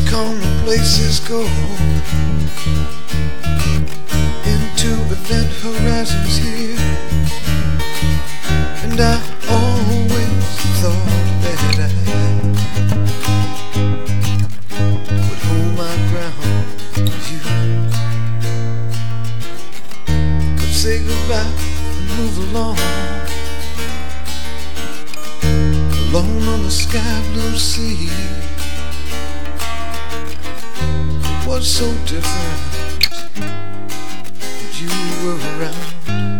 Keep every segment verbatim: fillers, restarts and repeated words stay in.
common places go into event horizons here, and I always thought that I would hold my ground with you, but say goodbye and move along, alone on the sky blue sea. It was so different when you were around.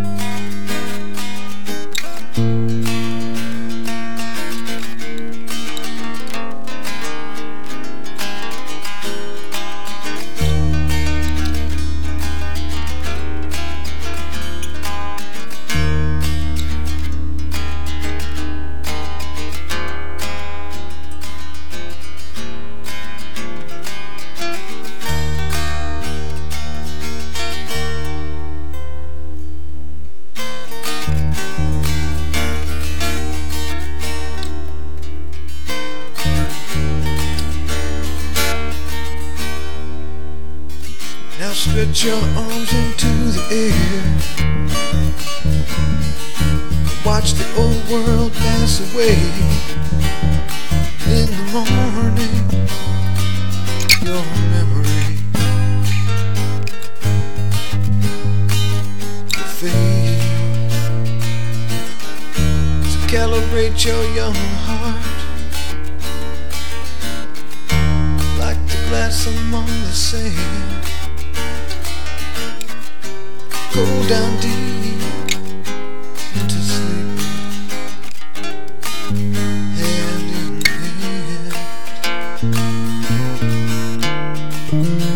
Now stretch your arms into the air, watch the old world pass away. In the morning, your memory will fade. So calibrate your young heart like the glass among the sand. Go down deep into sleep, hand in hand.